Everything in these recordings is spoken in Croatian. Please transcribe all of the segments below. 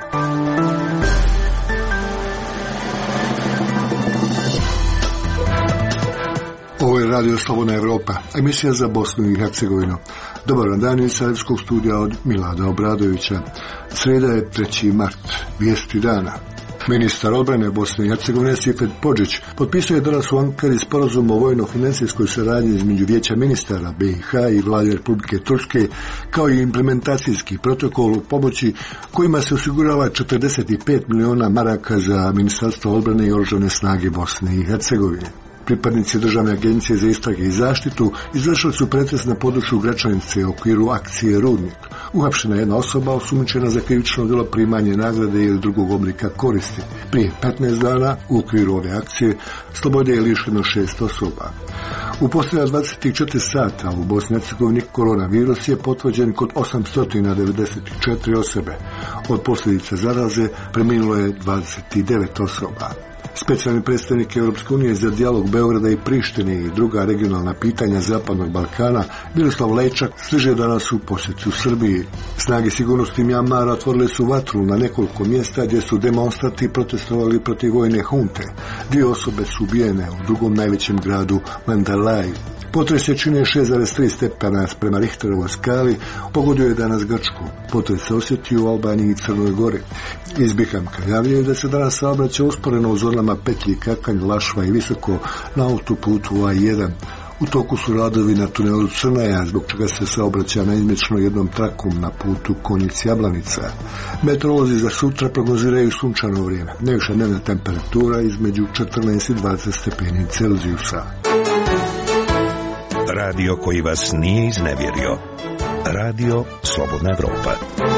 Ovo je Radio Slobodna Evropa, emisija za Bosnu i Hercegovinu. Dobar vam dan iz Sarajevskog studija od Milada Obradovića. Sreda je 3. mart, vijesti dana. Ministar odbrane Bosne i Hercegovine Sifet Podžić potpisao je danas u Ankari sporazum o vojno-financijskoj saradnji između Vijeća ministara BiH i Vlade Republike Turske, kao i implementacijski protokol u pomoći kojima se osigurava 45 miliona maraka za Ministarstvo odbrane i oružane snage Bosne i Hercegovine. Pripadnici Državne agencije za istrage i zaštitu izvršili su pretres na području Gračanice u okviru akcije Rudnik. Uhapšena je jedna osoba osumnjičena za krivično djelo primanje nagrade ili drugog oblika koristi. Prije 15 dana u okviru ove akcije slobode je lišeno 6 osoba. U posljednja 24 sata u Bosni i Hercegovini koronavirus je potvrđen kod 894 osobe. Od posljedica zaraze preminulo je 29 osoba. Specijalni predstavnik Europske unije za dijalog Beograda i Prištine i druga regionalna pitanja Zapadnog Balkana, Miroslav Lejčak, stiže danas u posjetu Srbiji. Snage sigurnosti Mjanmara otvorile su vatru na nekoliko mjesta gdje su demonstranti protestovali protiv vojne hunte. 2 osobe su ubijene u drugom najvećem gradu Mandalay. Potres jačine 6,3 stepena prema Richterovoj skali pogodio je danas Grčku. Potres se osjetio u Albaniji i Crnoj Gori. Iz Bihamka javljaju da se danas saobraća usporeno u zonama Petlji, Kakanj, Lašva i Visoko na autoputu A1. U toku su radovi na tunelu Crnaja, zbog čega se saobraća naizmječno jednom trakom na putu Konjic-Jablanica. Meteorolozi za sutra prognoziraju sunčano vrijeme. Najviša dnevna temperatura između 14 i 20 stepeni Celzijusa. Radio koji vas nije iznevjerio. Radio Slobodna Evropa.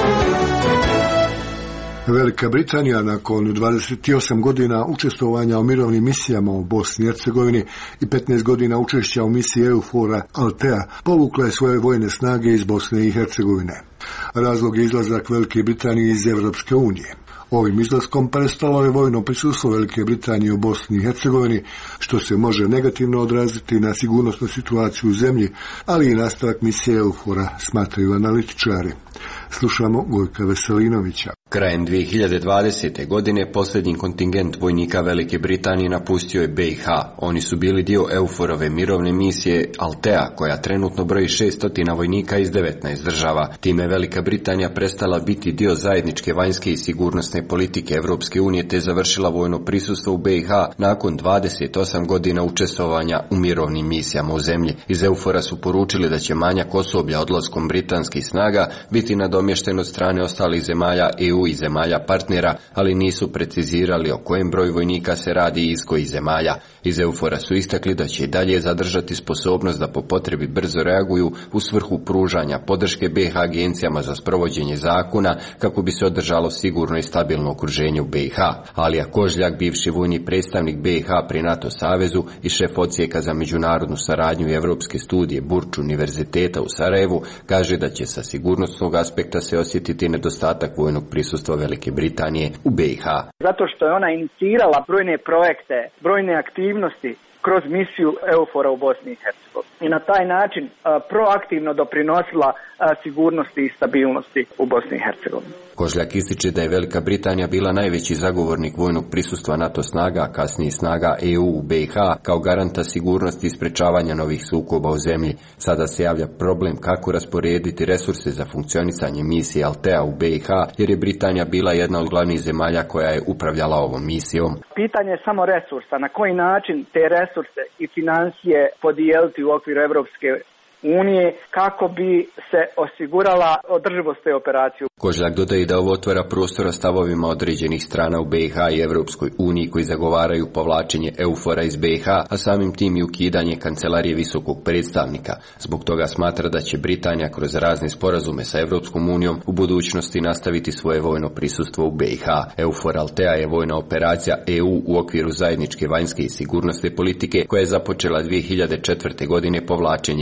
Velika Britanija nakon 28 godina učestvovanja u mirovnim misijama u Bosni i Hercegovini i 15 godina učešća u misiji EUFOR-a Altea povukla je svoje vojne snage iz Bosne i Hercegovine. Razlog je izlazak Velike Britanije iz Evropske unije. Ovim izlaskom prestalo je vojno prisustvo Velike Britanije u Bosni i Hercegovini, što se može negativno odraziti na sigurnosnu situaciju u zemlji, ali i nastavak misije EUFOR-a, smatraju analitičari. Slušamo Gojka Veselinovića. Krajem 2020. godine posljednji kontingent vojnika Velike Britanije napustio je BiH. Oni su bili dio EUFOR-ove mirovne misije Altea, koja trenutno broji 600 vojnika iz 19 država. Time Velika Britanija prestala biti dio zajedničke vanjske i sigurnosne politike Evropske unije te završila vojno prisustvo u BiH nakon 28 godina učestvovanja u mirovnim misijama u zemlji. Iz EUFOR-a su poručili da će manjak osoblja odlaskom britanskih snaga biti nadomješten od strane ostalih zemalja EU i zemalja partnera, ali nisu precizirali o kojem broju vojnika se radi i iz kojih zemalja. Iz EUFOR-a su istakli da će i dalje zadržati sposobnost da po potrebi brzo reaguju u svrhu pružanja podrške BiH agencijama za sprovođenje zakona kako bi se održalo sigurno i stabilno okruženje u BiH. Alija Kožljak, bivši vojni predstavnik BiH pri NATO savezu i šef odsjeka za međunarodnu saradnju i evropske studije Burč univerziteta u Sarajevu, kaže da će sa sigurnosnog aspekta se osjetiti nedostatak vojnog prisustva Velike Britanije u BiH. Zato što je ona inicirala brojne projekte, brojne aktivnosti kroz misiju EUFOR-a u Bosni i Hercegovini. I na taj način proaktivno doprinosila sigurnosti i stabilnosti u Bosni i Hercegovini. Kožljak ističe da je Velika Britanija bila najveći zagovornik vojnog prisustva NATO snaga, a kasnije snaga EU u BiH kao garanta sigurnosti i sprečavanja novih sukoba u zemlji. Sada se javlja problem kako rasporediti resurse za funkcionisanje misije Altea u BiH, jer je Britanija bila jedna od glavnih zemalja koja je upravljala ovom misijom. Pitanje je samo resursa, na koji način te resurse i financije podijeliti u okviru Evropske unije kako bi se osigurala održivost te operacije. Kožljak dodaje da ovo otvara prostora stavovima određenih strana u BiH i Evropskoj uniji koji zagovaraju povlačenje EUFOR-a iz BiH, a samim tim i ukidanje kancelarije visokog predstavnika. Zbog toga smatra da će Britanija kroz razne sporazume sa Evropskom unijom u budućnosti nastaviti svoje vojno prisustvo u BiH. EUFOR Altea je vojna operacija EU u okviru zajedničke vanjske i sigurnosne politike koja je započela 2004. godine povlačenjem NATO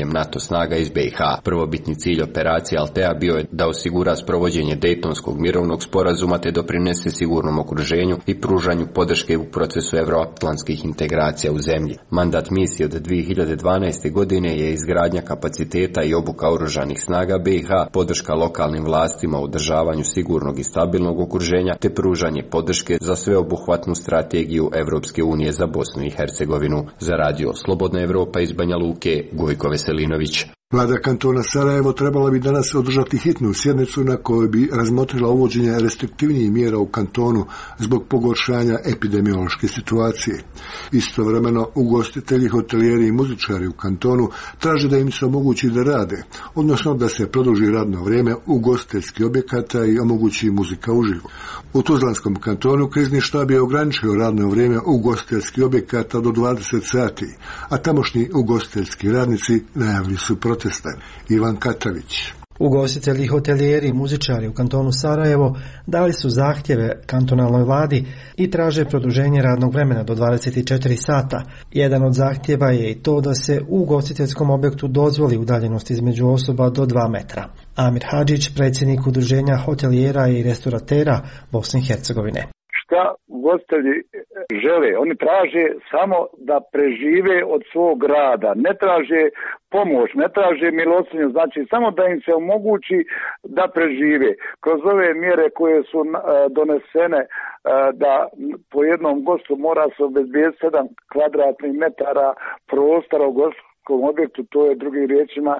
snaga iz BiH. Prvobitni cilj operacije Altea bio je da osigura sprovođenje Dejtonskog mirovnog sporazuma te doprinese sigurnom okruženju i pružanju podrške u procesu euroatlantskih integracija u zemlji. Mandat misije od 2012. godine je izgradnja kapaciteta i obuka oružanih snaga BiH, podrška lokalnim vlastima u održavanju sigurnog i stabilnog okruženja te pružanje podrške za sveobuhvatnu strategiju Evropske unije za Bosnu i Hercegovinu. Za radio Slobodna Evropa iz Banja Luke, Gojko Veselinović. Vlada kantona Sarajevo trebala bi danas održati hitnu sjednicu na kojoj bi razmotrila uvođenje restriktivnijih mjera u kantonu zbog pogoršanja epidemiološke situacije. Istovremeno, ugostitelji, hotelijeri i muzičari u kantonu traže da im se omogući da rade, odnosno da se produži radno vrijeme ugostiteljskih objekata i omogući muzika uživo. U Tuzlanskom kantonu krizni štab je ograničio radno vrijeme ugostiteljskih objekata do 20 sati, a tamošnji ugostiteljski radnici najavili su proteste. Ivan Katavić. Ugostitelji, hotelijeri i muzičari u kantonu Sarajevo dali su zahtjeve kantonalnoj vladi i traže produženje radnog vremena do 24 sata. Jedan od zahtjeva je i to da se u ugostiteljskom objektu dozvoli udaljenost između osoba do 2 metra. Amir Hadžić, predsjednik udruženja hotelijera i restoratera Bosne i Hercegovine. Šta ugostitelji žele? Oni traže samo da prežive od svog rada, ne traže pomoć, ne traže milostinju, znači samo da im se omogući da prežive. Kroz ove mjere koje su donesene da po jednom gostu mora se obezbediti 7 kvadratnih metara prostora u ugostiteljskom objektu, to je drugim riječima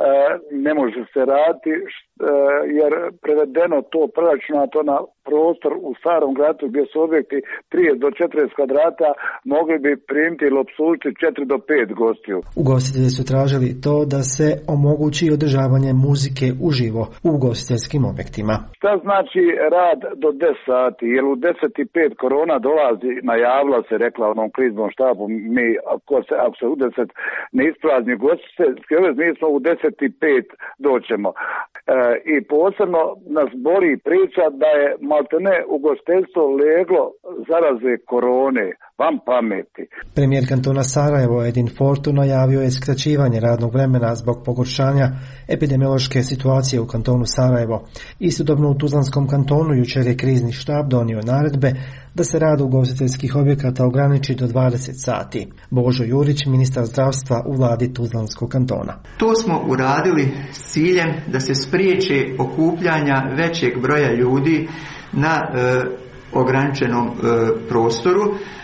ne može se raditi jer prevedeno to preračunato na prostor u Starom gradu gdje su objekti 30 do 40 kvadrata mogli bi primiti ili opslužiti 4 do 5 gostiju. Ugostitelji su tražili to da se omogući održavanje muzike uživo u ugostiteljskim objektima. Šta znači rad do 10 sati? Jer u 10:05 korona dolazi, najavila se, rekla onom kriznom štabu, mi ako se u 10 ne isprazni ugostiteljski objekt, mi smo u 10:05 doćemo. I posebno nas bori priča da je maltene ugostiteljstvo leglo zaraze korone, van pameti. Premijer kantona Sarajevo Edin Fortu najavio je skraćivanje radnog vremena zbog pogoršanja epidemiološke situacije u kantonu Sarajevo. Istodobno u Tuzlanskom kantonu jučer je krizni štab donio naredbe da se rad ugostiteljskih objekata ograniči do 20 sati. Božo Jurić, ministar zdravstva u vladi Tuzlanskog kantona. To smo uradili s ciljem da se spriječe okupljanja većeg broja ljudi na ograničenom prostoru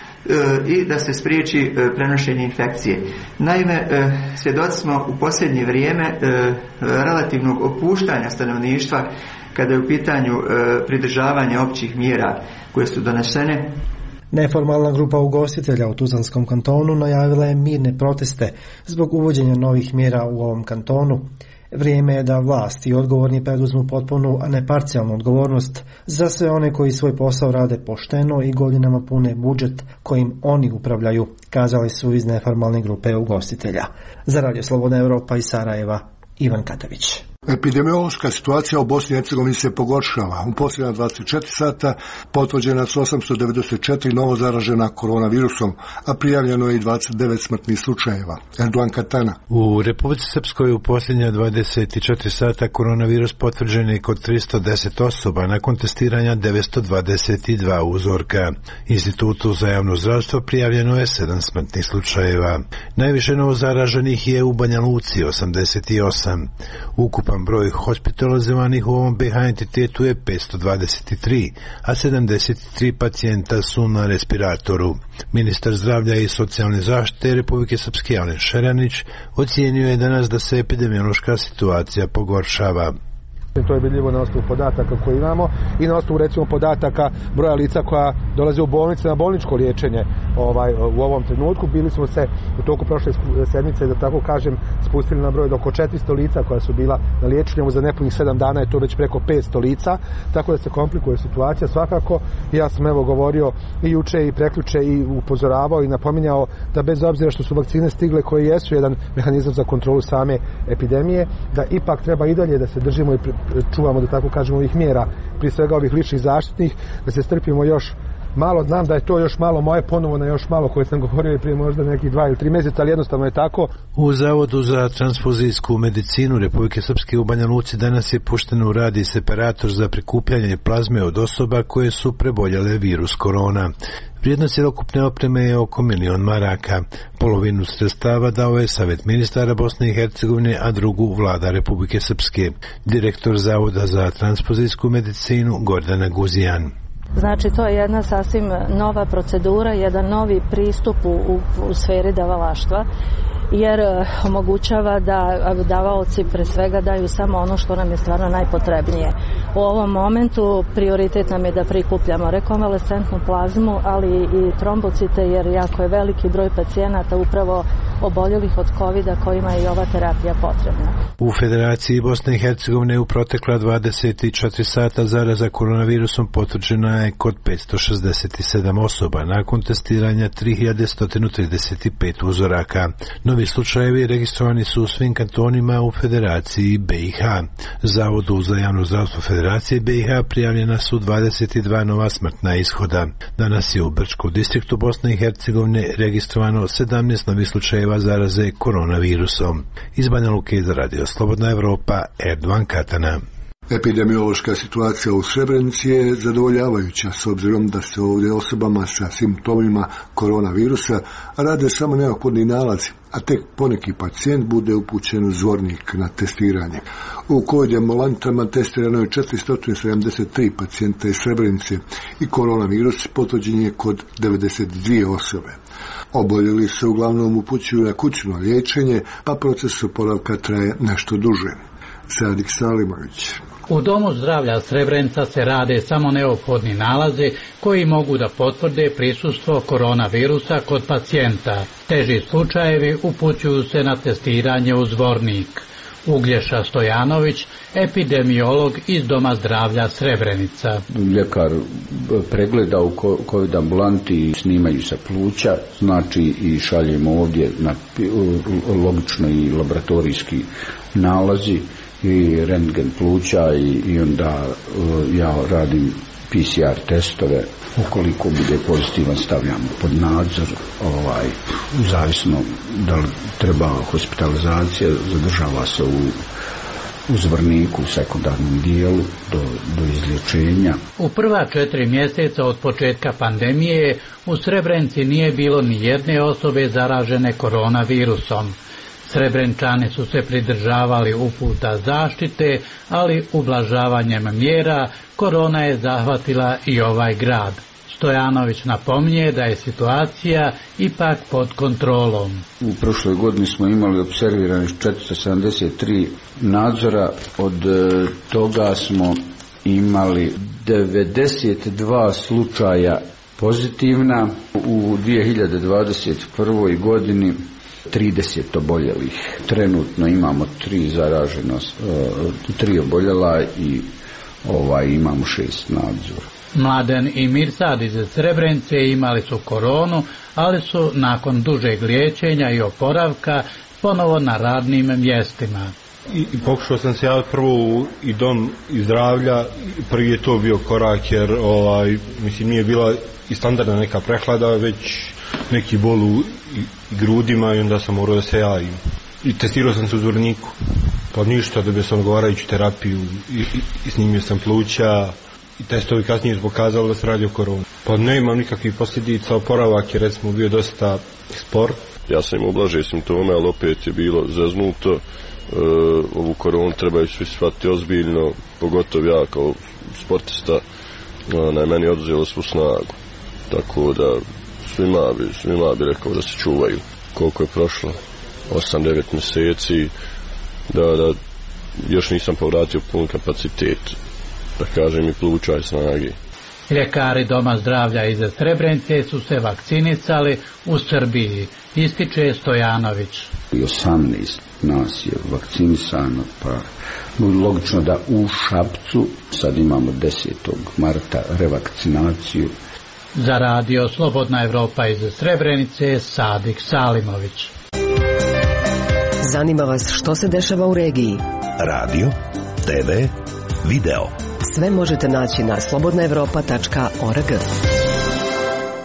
i da se spriječi prenošenje infekcije. Naime, svjedoci smo u posljednje vrijeme relativnog opuštanja stanovništva kada je u pitanju pridržavanje općih mjera koje su donesene. Neformalna grupa ugostitelja u Tuzlanskom kantonu najavila je mirne proteste zbog uvođenja novih mjera u ovom kantonu. Vrijeme je da vlast i odgovorni preduzmu potpunu, a ne parcijalnu odgovornost za sve one koji svoj posao rade pošteno i godinama pune budžet kojim oni upravljaju, kazali su iz neformalne grupe ugostitelja. Za Radio Slobodna Evropa iz Sarajeva, Ivan Katavić. Epidemiološka situacija u Bosni i Hercegovini se pogoršava. U posljednja 24 sata potvrđena su 894 novo zaražena koronavirusom, a prijavljeno je i 29 smrtnih slučajeva. Erdogan Katana. U Republici Srpskoj u posljednja 24 sata koronavirus potvrđen je kod 310 osoba, nakon testiranja 922 uzorka. Institutu za javno zdravstvo prijavljeno je 7 smrtnih slučajeva. Najviše novo zaraženih je u Banja Luci, 88. Ukupan broj hospitalizovanih u ovom BiH entitetu je 523, a 73 pacijenta su na respiratoru. Ministar zdravlja i socijalne zaštite Republike Srpske Alen Šeranić ocijenio je danas da se epidemiološka situacija pogoršava. To je vidljivo na osnovu podataka koje imamo i na osnovu recimo podataka broja lica koja dolaze u bolnice na bolničko liječenje u ovom trenutku. Bili smo se u toku prošle sedmice, da tako kažem, spustili na broj oko 400 lica koja su bila na liječenju. Za nepunih 7 dana je to već preko 500 lica, tako da se komplikuje situacija svakako. Ja sam govorio i juče i prekjuče i upozoravao i napominjao da bez obzira što su vakcine stigle koje jesu jedan mehanizam za kontrolu same epidemije, da ipak treba i dalje da se držimo i čuvamo, da tako kažemo, ovih mjera, prije svega ovih ličnih zaštitnih, da se strpimo još malo, znam da je to još malo moje ponovo na još malo koje sam govorio prije možda nekih 2 ili 3 mjeseca, ali jednostavno je tako. U Zavodu za transfuzijsku medicinu Republike Srpske u Banja Luci danas je pušten u rad i separator za prikupljanje plazme od osoba koje su preboljele virus korona. Vrijednost cjelokupne opreme je oko 1 milion maraka. Polovinu sredstava dao je Savjet ministara Bosne i Hercegovine, a drugu vlada Republike Srpske. Direktor Zavoda za transfuzijsku medicinu Gordana Guzijan. Znači, to je jedna sasvim nova procedura, jedan novi pristup u sferi davalaštva, jer omogućava da davaoci pre svega daju samo ono što nam je stvarno najpotrebnije. U ovom momentu prioritet nam je da prikupljamo rekonvalescentnu plazmu, ali i trombocite, jer jako je veliki broj pacijenata upravo oboljelih od COVID-a kojima je i ova terapija potrebna. U Federaciji Bosne i Hercegovine u protekla 24 sata zaraza koronavirusom potvrđena je kod 567 osoba, nakon testiranja 3135 uzoraka. Novi slučajevi registrovani su u svim kantonima u Federaciji BiH. Zavodu za javno zdravstvo Federacije BiH prijavljena su 22 nova smrtna ishoda. Danas je u Brčkom distriktu Bosne i Hercegovine registrovano 17 novih slučajeva zaraze koronavirusom. Iz Banja Luke za Radio Slobodna Evropa, Erdovan Katana. Epidemiološka situacija u Srebrenici je zadovoljavajuća s obzirom da se ovdje osobama sa simptomima koronavirusa rade samo neophodni nalazi, a tek poneki pacijent bude upućen u Zvornik na testiranje. U COVID ambulantama testirano je 473 pacijenta iz Srebrenice i koronavirus potvrđen je kod 92 osobe. Oboljeli se uglavnom upućuju na kućno liječenje, pa proces oporavka traje nešto duže. Sadik Salimović. U Domu zdravlja Srebrenica se rade samo neophodni nalazi koji mogu da potvrde prisustvo koronavirusa kod pacijenta. Teži slučajevi upućuju se na testiranje u Zvornik. Uglješa Stojanović, epidemiolog iz Doma zdravlja Srebrenica. Ljekar pregleda u COVID ambulanti, snimaju se pluća, znači i šaljemo ovdje na logično i laboratorijski nalazi i rentgen pluća i onda ja radim PCR testove. Ukoliko bude pozitivan stavljamo pod nadzor, zavisno da li treba hospitalizacija, zadržava se u Zvorniku u sekundarnom dijelu do izlječenja. U prva 4 mjeseca od početka pandemije u Srebrenici nije bilo ni jedne osobe zaražene koronavirusom. Srebrenčani su se pridržavali uputa zaštite, ali ublažavanjem mjera korona je zahvatila i ovaj grad. Stojanović napominje da je situacija ipak pod kontrolom. U prošloj godini smo imali observirani 473 nadzora, od toga smo imali 92 slučaja pozitivna. U 2021. godini 30 oboljelih. Trenutno imamo 3 oboljela i imamo 6 nadzora. Mladen i Mirsad iz Srebrenice imali su koronu, ali su nakon dužeg liječenja i oporavka ponovo na radnim mjestima. I pokušao sam se javiti prvo u i dom i zdravlja, prvi je to bio korak jer nije bila i standardna neka prehlada, već neki bol u grudima i onda sam morao da se javim. I testirao sam se u Zvorniku, pa ništa, dobio sam odgovarajuću terapiju i snimio sam pluća i testovi kasnije su pokazali da se radi o koroni. Pa ne imam nikakvih posljedica, oporavak je recimo bio dosta spor. Ja sam imao blaže simptome, ali opet je bilo zeznuto. Ovu koronu trebaju svi shvatiti ozbiljno, pogotovo ja kao sportista, na meni oduzelo svu snagu. Tako da svima bi rekao da se čuvaju. Koliko je prošlo? 8-9 mjeseci, da još nisam povratio pun kapacitet, da kažem i pluća i snage. Ljekari Doma zdravlja iz Srebrenice su se vakcinisali u Srbiji, ističe Stojanović. 18 nas je vakcinisano, pa logično da u Šapcu sad imamo 10. marta revakcinaciju. Za Radio Slobodna Evropa iz Srebrenice, Sadik Salimović. Zanima vas što se dešava u regiji? Radio, TV, video. Sve možete naći na slobodnaevropa.org.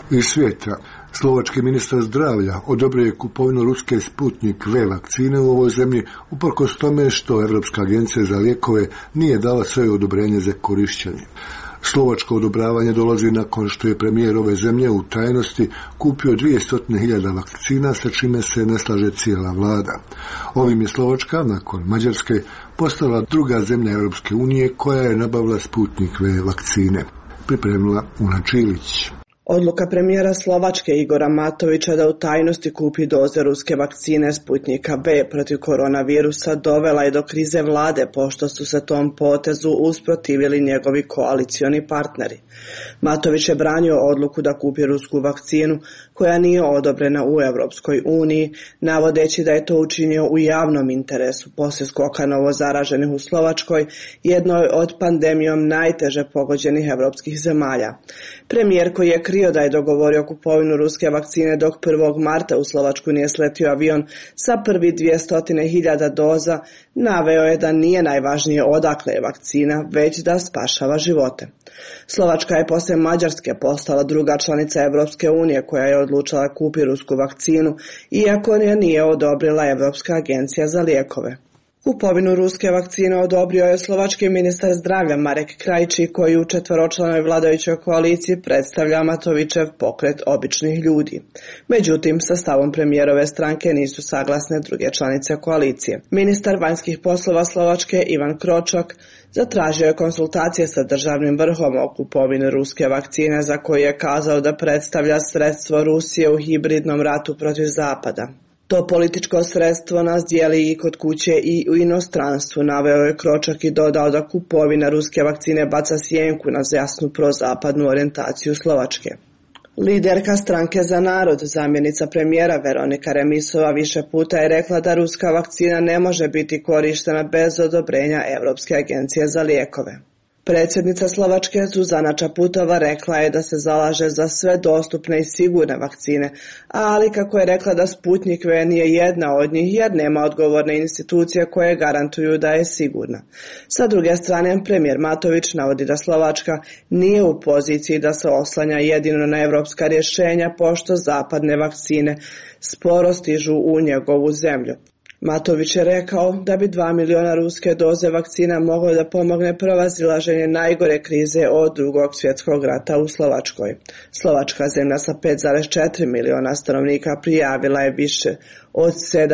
Iz svijeta, slovački ministar zdravlja odobrio je kupovinu ruske Sputnik V vakcine u ovoj zemlji, uprkos tome što Europska agencija za lijekove nije dala svoje odobrenje za korištenje. Slovačko odobravanje dolazi nakon što je premijer ove zemlje u tajnosti kupio 200.000 vakcina, sa čime se ne slaže cijela vlada. Ovim je Slovačka, nakon Mađarske, postala druga zemlja Europske unije koja je nabavila Sputnik V vakcine. Pripremila Una Čilić. Odluka premijera Slovačke Igora Matovića da u tajnosti kupi doze ruske vakcine Sputnika V protiv koronavirusa dovela je do krize vlade, pošto su se tom potezu usprotivili njegovi koalicioni partneri. Matović je branio odluku da kupi rusku vakcinu koja nije odobrena u Europskoj uniji, navodeći da je to učinio u javnom interesu poslije skoka novo zaraženih u Slovačkoj, jednoj od pandemijom najteže pogođenih europskih zemalja. Premijer, koji je krio da je dogovorio kupovinu ruske vakcine dok 1. marta u Slovačku nije sletio avion sa prvi 200.000 doza, naveo je da nije najvažnije odakle je vakcina, već da spašava živote. Slovačka je poslije Mađarske postala druga članica Europske unije koja je odlučila kupi rusku vakcinu, iako je nije odobrila Europska agencija za lijekove. Kupovinu ruske vakcine odobrio je slovački ministar zdravlja Marek Krajčí, koji u četvoročlanoj vladajućoj koaliciji predstavlja Matovićev pokret običnih ljudi. Međutim, sa stavom premijerove stranke nisu saglasne druge članice koalicije. Ministar vanjskih poslova Slovačke Ivan Kročok zatražio je konsultacije sa državnim vrhom o kupovini ruske vakcine, za koju je kazao da predstavlja sredstvo Rusije u hibridnom ratu protiv Zapada. To političko sredstvo nas dijeli i kod kuće i u inostranstvu, naveo je Kročak i dodao da kupovina ruske vakcine baca sjenku na jasnu prozapadnu orijentaciju Slovačke. Liderka stranke Za narod, zamjenica premijera Veronika Remisova, više puta je rekla da ruska vakcina ne može biti korištena bez odobrenja Europske agencije za lijekove. Predsjednica Slovačke Zuzana Čaputova rekla je da se zalaže za sve dostupne i sigurne vakcine, ali kako je rekla da Sputnik V nije jedna od njih jer nema odgovorne institucije koje garantuju da je sigurna. Sa druge strane, premijer Matović navodi da Slovačka nije u poziciji da se oslanja jedino na europska rješenja, pošto zapadne vakcine sporo stižu u njegovu zemlju. Matović je rekao da bi 2 miliona ruske doze vakcina moglo da pomogne prevazilaženje najgore krize od Drugog svjetskog rata u Slovačkoj. Slovačka zemlja sa 5,4 miliona stanovnika prijavila je više od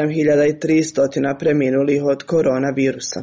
7.300 preminulih od koronavirusa.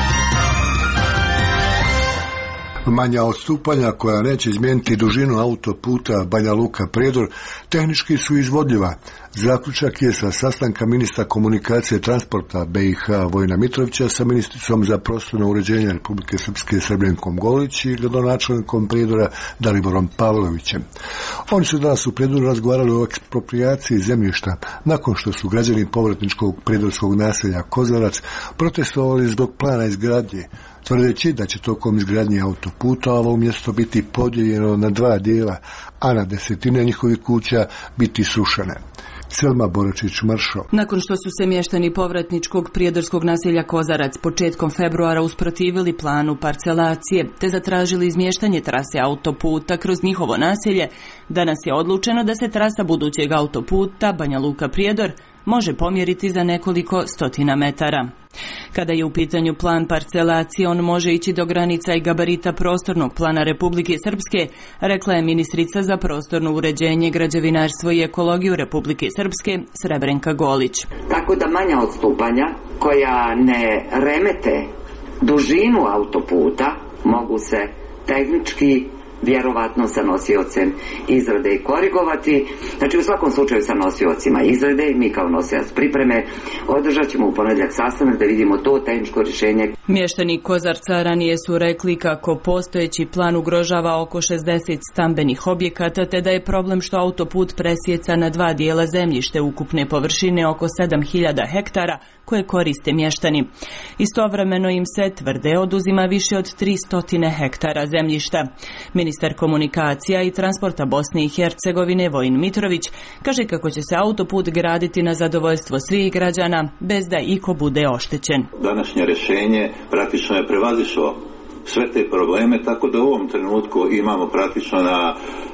Manja odstupanja koja neće izmijeniti dužinu autoputa Banja Luka-Prijedor tehnički su izvodljiva. Zaključak je sa sastanka ministra komunikacije i transporta BiH Vojina Mitrovića sa ministricom za prostorno uređenje Republike Srpske Srebrenikom Golić i gradonačelnikom Prijedora Daliborom Pavlovićem. Oni su danas u Prijedoru razgovarali o eksproprijaciji zemljišta nakon što su građani povratničkog prijedorskog naselja Kozarac protestovali zbog plana izgradnje, tvrdeći da će tokom izgradnje autoputa ovo mjesto biti podijeljeno na 2 dijela, a na desetine njihovih kuća biti srušene. Selma Boračić-Maršo. Nakon što su se mještani povratničkog prijedorskog naselja Kozarac početkom februara usprotivili planu parcelacije te zatražili izmještanje trase autoputa kroz njihovo naselje, danas je odlučeno da se trasa budućeg autoputa Banja Luka-Prijedor može pomjeriti za nekoliko stotina metara. Kada je u pitanju plan parcelacije, on može ići do granica i gabarita prostornog plana Republike Srpske, rekla je ministrica za prostorno uređenje, građevinarstvo i ekologiju Republike Srpske Srebrenka Golić. Tako da manja odstupanja koja ne remete dužinu autoputa mogu se tehnički vjerovatno sa nosiocem izrade i korigovati. Znači u svakom slučaju sa nosiocima izrade i mi kao nosilac pripreme održat ćemo u ponedjeljak sastanak da vidimo to tehničko rješenje. Mještani Kozarca ranije su rekli kako postojeći plan ugrožava oko 60 stambenih objekata te da je problem što autoput presjeca na 2 dijela zemljište ukupne površine oko 7.000 hektara koje koriste mještani. Istovremeno im se, tvrde, oduzima više od 300 hektara zemljišta. Ministar komunikacija i transporta Bosne i Hercegovine Vojin Mitrović kaže kako će se autoput graditi na zadovoljstvo svih građana bez da iko bude oštećen. Današnje rješenje praktično je prevazišlo sve te probleme, tako da u ovom trenutku imamo praktično na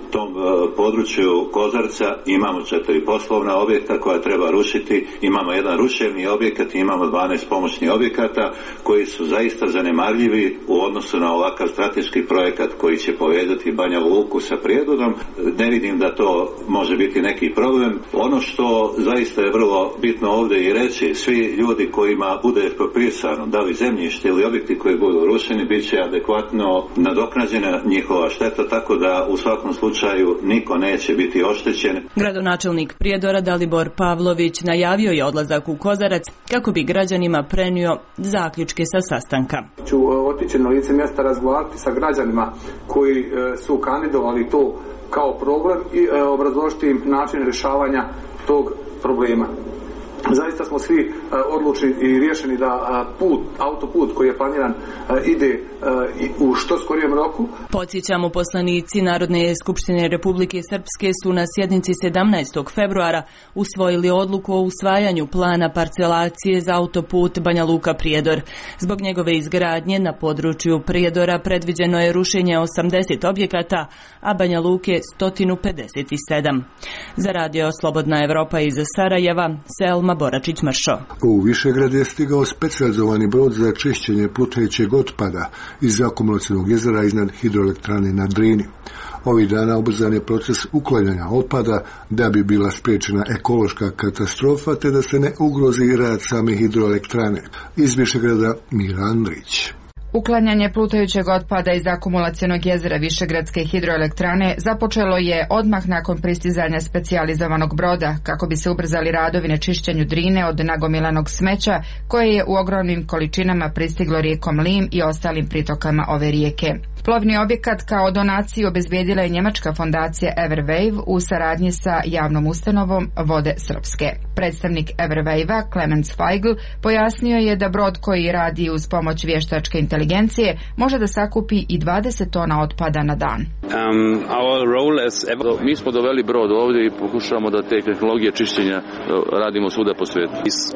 tom području Kozarca imamo 4 poslovna objekta koja treba rušiti, imamo jedan ruševni objekat i imamo 12 pomoćnih objekata koji su zaista zanemarljivi u odnosu na ovakav strateški projekat koji će povezati Banja Luku sa Prijedodom. Ne vidim da to može biti neki problem. Ono što zaista je vrlo bitno ovdje i reći, svi ljudi kojima bude ekspropriisano, da li zemljište ili objekti koji budu rušeni, bit će adekvatno nadoknađena njihova šteta, tako da u svakom slučaju niko neće biti oštećen. Gradonačelnik Prijedora Dalibor Pavlović najavio je odlazak u Kozarac kako bi građanima prenio zaključke sa sastanka. Ću otići na lice mjesta, razgovarati sa građanima koji su kandidovali to kao problem i obrazložiti im način rješavanja tog problema. Zaista smo svi odlučni i rješeni da autoput koji je planiran ide u što skorijem roku. Podsjećamo, poslanici Narodne skupštine Republike Srpske su na sjednici 17. februara usvojili odluku o usvajanju plana parcelacije za autoput Banja Luka Prijedor. Zbog njegove izgradnje na području Prijedora predviđeno je rušenje 80 objekata, a Banja Luke 157. Za radio Slobodna Evropa iz Sarajeva, Selma Boračić-Mršo. U Višegrad je stigao specijalizovani brod za čišćenje plutajućeg otpada iz akumulacionog jezera iznad hidroelektrane na Drini. Ovih dana ubrzan je proces uklanjanja otpada da bi bila spriječena ekološka katastrofa te da se ne ugrozi rad same hidroelektrane. Iz Višegrada Mira Andrić. Uklanjanje plutajućeg otpada iz akumulacionog jezera Višegradske hidroelektrane započelo je odmah nakon pristizanja specijalizovanog broda kako bi se ubrzali radovi na čišćenju Drine od nagomilanog smeća koje je u ogromnim količinama pristiglo rijekom Lim i ostalim pritokama ove rijeke. Plovni objekat kao donaciju obezbijedila je njemačka fondacija Everwave u saradnji sa javnom ustanovom Vode Srpske. Predstavnik Everwave-a Clemens Feigl pojasnio je da brod koji radi uz pomoć vještačke inteligencije može da sakupi i 20 tona otpada na dan. Mi smo doveli brod ovdje i pokušavamo da te tehnologije čišćenja radimo svuda po svijetu.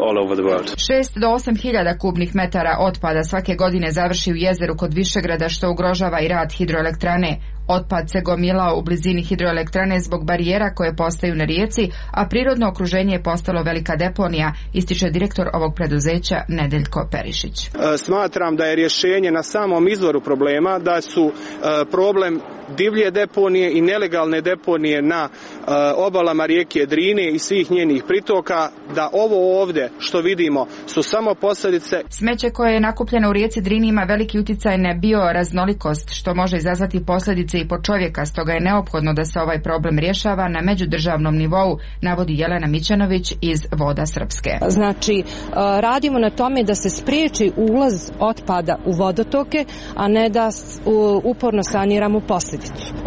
6 do 8 hiljada kubnih metara otpada svake godine završi u jezeru kod Višegrada, što ugrožava i rad hidroelektrane. Otpad se gomilao u blizini hidroelektrane zbog barijera koje postaju na rijeci, a prirodno okruženje je postalo velika deponija, ističe direktor ovog preduzeća Nedeljko Perišić. Smatram da je rješenje na samom izvoru problema, da su problem divlje deponije i nelegalne deponije na obalama rijeke Drine i svih njenih pritoka, da ovo ovdje što vidimo su samo posljedice. Smeće koje je nakupljeno u rijeci Drini ima veliki utjecaj na bioraznolikost, što može izazvati posljedice i po čovjeka, stoga je neophodno da se ovaj problem rješava na međudržavnom nivou, navodi Jelena Mićanović iz Voda Srpske. Znači, radimo na tome da se spriječi ulaz otpada u vodotoke, a ne da uporno saniramo posljedicu.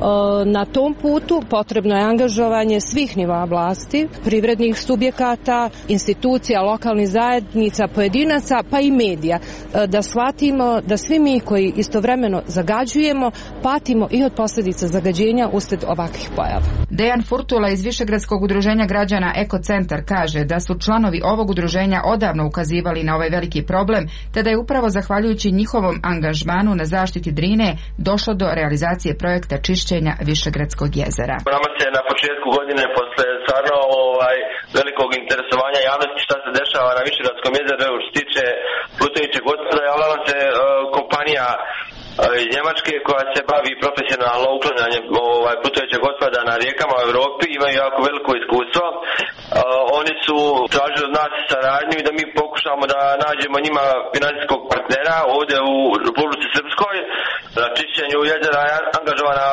Na tom putu potrebno je angažovanje svih nivoa vlasti, privrednih subjekata, institucija, lokalnih zajednica, pojedinaca, pa i medija, da shvatimo da svi mi koji istovremeno zagađujemo, patimo i od posljedica zagađenja uslijed ovakvih pojava. Dejan Furtula iz Višegradskog udruženja građana Ekocentar kaže da su članovi ovog udruženja odavno ukazivali na ovaj veliki problem, te da je upravo zahvaljujući njihovom angažmanu na zaštiti Drine došlo do realizacije projekta čišćenja Višegradskog jezera. Nama se na početku godine posle stvarno velikog interesovanja javnosti šta se dešava na Višegradskom jezeru što se tiče plutajućeg otpada, javila nam se kompanija iz Njemačke koja se bavi profesionalno uklanjanjem plutajućeg otpada na rijekama u Europi, imaju jako veliko iskustvo. Oni su tražili od nas saradnju i da mi pokušamo da nađemo njima financijskog partnera ovdje u Republici Srpskoj. Na čišćenju jezera je angažovana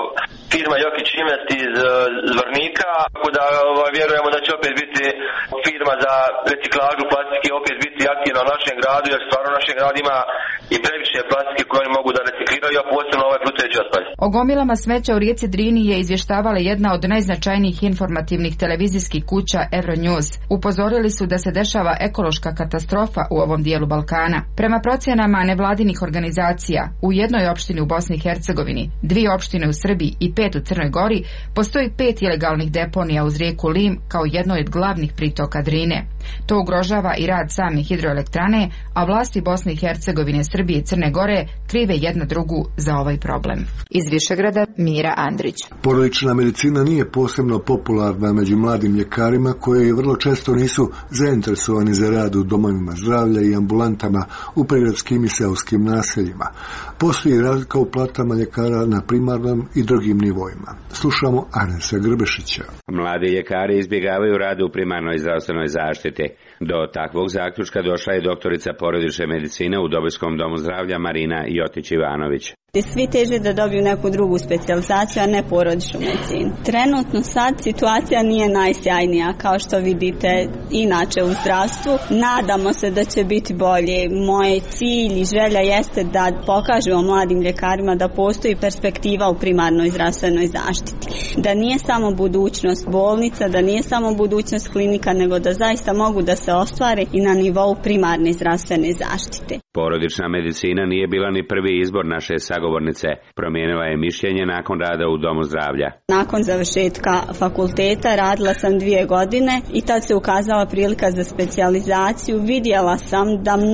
firma Jokić Invest iz Zvornika, tako da vjerujemo da će opet biti firma za reciklažu plastike opet biti aktivna u našem gradu, jer stvarno našem gradu ima i previše plastike koje oni mogu da recikliraju, a posebno ovaj plutajući otpad. O gomilama smeća u rijeci Drini je izvještavala jedna od najznačajnijih informativnih televizijskih kuća Euronews. Upozorili su da se dešava ekološka katastrofa u ovom dijelu Balkana. Prema procjenama nevladinih organizacija, u jednoj opštini u Bosni i Hercegovini, 2 opštine u Srbiji i 5 u Crnoj Gori, postoji 5 ilegalnih deponija uz rijeku Lim kao jednoj od glavnih pritoka Drine. To ugrožava i rad same hidroelektrane, a vlasti Bosne i Hercegovine, Srbije i Crne Gore krive jedna drugu za ovaj problem. Iz Višegrada Mira Andrić. Porodična medicina nije posebno popularna među mladim ljekarima koji vrlo često nisu zainteresovani za rad u domovima zdravlja i ambulantama u prigradskim i seoskim naseljima. Postoji razlika u platama ljekara na primarnom i drugim nivoima. Slušamo Anesa Grbešića. Mladi ljekari izbjegavaju rad u primarnoj zdravstvenoj zaštiti. Do takvog zaključka došla je doktorica porodične medicine u Dobojskom domu zdravlja Marina Jotić-Ivanović. Svi teže da dobiju neku drugu specijalizaciju, a ne porodičnu medicinu. Trenutno sad situacija nije najsjajnija, kao što vidite inače u zdravstvu. Nadamo se da će biti bolje. Moj cilj i želja jeste da pokažemo mladim ljekarima da postoji perspektiva u primarnoj zdravstvenoj zaštiti. Da nije samo budućnost bolnica, da nije samo budućnost klinika, nego da zaista mogu da se ostvare i na nivou primarne zdravstvene zaštite. Porodična medicina nije bila ni prvi izbor naše sagovornice. Promijenila je mišljenje nakon rada u domu zdravlja. Nakon završetka fakulteta radila sam 2 godine i tad se ukazala prilika za specijalizaciju. Vidjela sam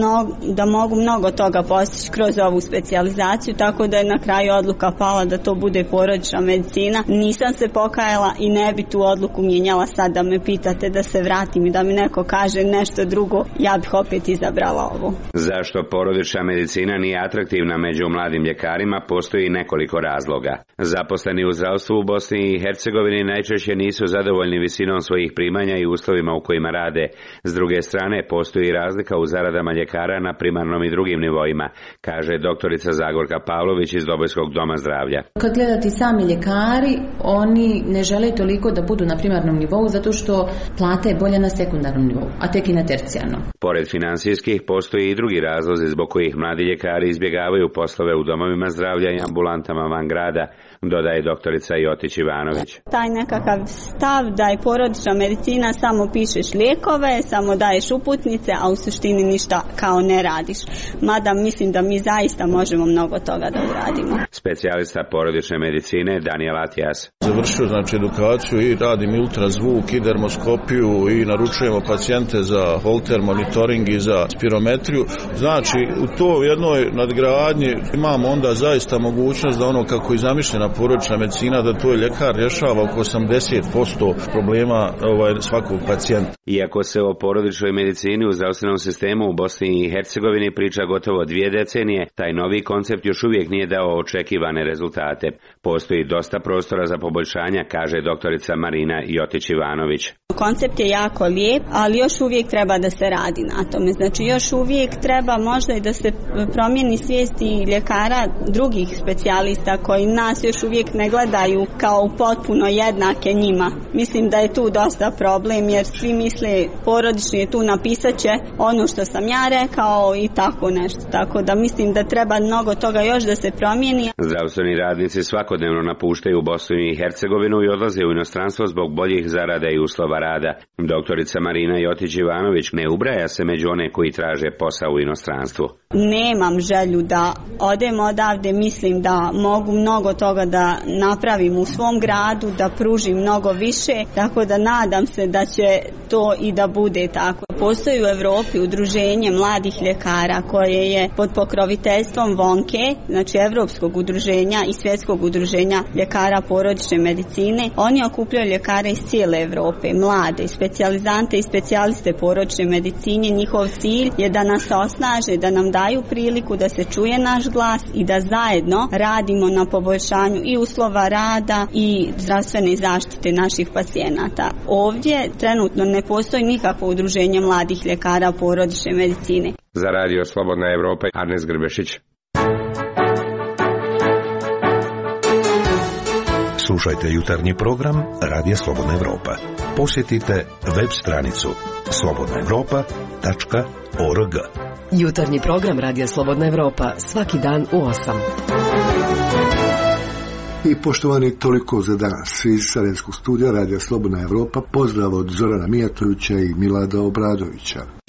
da mogu mnogo toga postići kroz ovu specijalizaciju, tako da je na kraju odluka pala da to bude porodična medicina. Nisam se pokajala i ne bi tu odluku mijenjala sad da me pitate da se vratim i da mi neko kaže nešto drugo, ja bih opet izabrala ovo. Zašto porodična medicina nije atraktivna među mladim ljekarima, postoji nekoliko razloga. Zaposleni u zdravstvu u Bosni i Hercegovini najčešće nisu zadovoljni visinom svojih primanja i uslovima u kojima rade. S druge strane, postoji razlika u zaradama ljekara na primarnom i drugim nivoima, kaže doktorica Zagorka Pavlović iz Dobojskog doma zdravlja. Kad gledati sami ljekari, oni ne žele toliko da budu na primarnom nivou zato što plata je bolja na sekundarnom nivou, a tek i na tercijarnom. Pored finansijskih, postoji i drugi razlozi zbog kojih mladi ljekari izbjegavaju poslove u domovima zdravlja i ambulantama van grada, dodaje doktorica Jotić-Ivanović. Taj nekakav stav da je porodična medicina samo pišeš lijekove, samo daješ uputnice, a u suštini ništa kao ne radiš. Mada mislim da mi zaista možemo mnogo toga da uradimo. Specijalista porodične medicine Daniel Atijas. Završio edukaciju i radim ultrazvuk i dermoskopiju i naručujemo pacijente za holter monitoring i za spirometriju. Znači u to jednoj nadgradnji imamo onda zaista mogućnost da ono kako je zamišljena porodična medicina, da to ljekar rješava oko 80% problema svakog pacijenta. Iako se o porodičnoj medicini u zdravstvenom sistemu u Bosni i Hercegovini priča gotovo 2 decenije, taj novi koncept još uvijek nije dao očekivane rezultate. Postoji dosta prostora za poboljšanja, kaže doktorica Marina Jotić-Ivanović. Koncept je jako lijep, ali još uvijek treba da se radi na tome. Znači još uvijek treba možda i da se promijeni svijesti ljekara drugih specijalista koji nas još uvijek ne gledaju kao potpuno jednake njima. Mislim da je tu dosta problem jer svi misle porodični je tu napisat će ono što sam ja rekao i tako nešto. Tako da mislim da treba mnogo toga još da se promijeni. Zdravstveni radnici svakodnevno napuštaju Bosnu i Hercegovinu i odlaze u inostranstvo zbog boljih zarada i uslova rada. Doktorica Marina Jotić-Ivanović ne ubraja se među one koji traže posao u inostranstvu. Nemam želju da odem odavde, mislim da mogu mnogo toga da napravim u svom gradu, da pružim mnogo više, tako da nadam se da će to i da bude tako. Postoji u Evropi udruženje mladih ljekara koje je pod pokroviteljstvom VONKE, znači Evropskog udruženja i Svjetskog udruženja ljekara porodične medicine. Oni okupljaju ljekare iz cijele Evrope, mlade, specijalizante i specijaliste porodične medicine. Njihov cilj je da nas osnaže, da nam daju priliku da se čuje naš glas i da zajedno radimo na poboljšanju i uslova rada i zdravstvene zaštite naših pacijenata. Ovdje trenutno ne postoji nikakvo udruženje mladih ljekara porodične medicine. Za Radio Slobodna Evropa, Anes Grbešić. Slušajte jutarnji program Radija Slobodna Evropa. Posjetite web stranicu slobodnaevropa.org. Jutarnji program Radija Slobodna Evropa svaki dan u 8. I poštovani, toliko za danas. Iz Sarajevskog studija Radija Slobodna Evropa pozdrav od Zorana Mijatovića i Milada Obradovića.